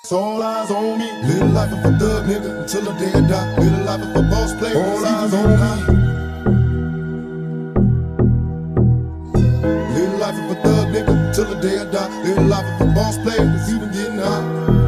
So all eyes on me. Live the life of a thug nigga until the day I die. Live the life of a boss player. All eyes on me. Live the life of a thug nigga till the day I die. Live the life of a boss player that's even getting high.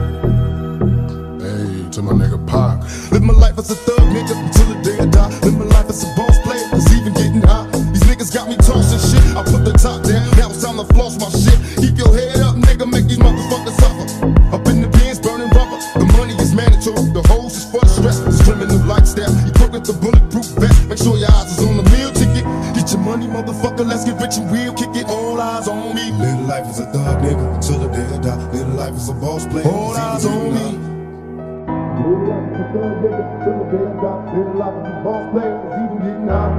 Hey, to my nigga Pac. Live my life as a thug nigga until the day I die. Live my life as a boss player that's even getting high. These niggas got me tossing shit. I put the top down, now it's time to floss my shit. Keep your head up, nigga, make these motherfuckers suffer. Up in the bins, burning rubber. The money is mandatory, the hose is for the stress. This criminal lifestyle, equipped with the bulletproof vest. Make sure your eyes is on the meal ticket. Get your money, motherfucker, let's get rich and real. Kick it, all eyes on me. Live the life as a thug nigga until the day I die. Live the life as a boss player. All eyes on me. Live the life as a thug nigga till the day I die. Live the life as a boss player that's even getting high.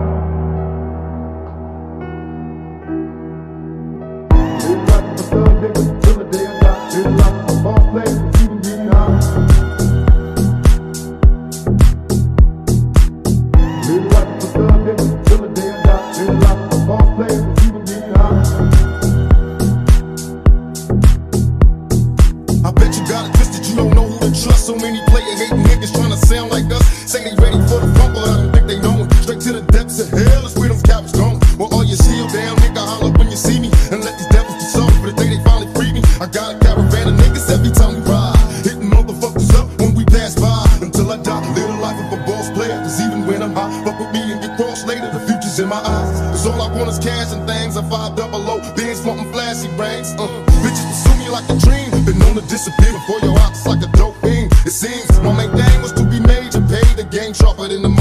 Live the life as a thug nigga till the day I die. Live the life as a boss player that's even getting high. Live the life as a thug nigga till the day I die. Live the life as a boss player that's even getting high. I bet you got it twisted, you don't know who to trust. So many player hating niggas trying to sound like us. Say they ready for the front, but I don't think they know it. Straight to the depths of hell is where them cowards going. Well, all your shield down, nigga, holler when you see me. And let these devils be sorry for the day they finally free me. I got a caravan of niggas every time we ride, hitting motherfuckers up when we pass by. Until I die, live the life of a boss player. Cause even when I'm high, fuck with me and get crossed later. The future's in my eyes. Cause all I want is cash and things. I 500, Benz wanting flashy rings. Bitches pursue me like a dream. Been known to disappear before your eyes like a dope fiend. It seems my main thing was to be major, pay the game sharper than the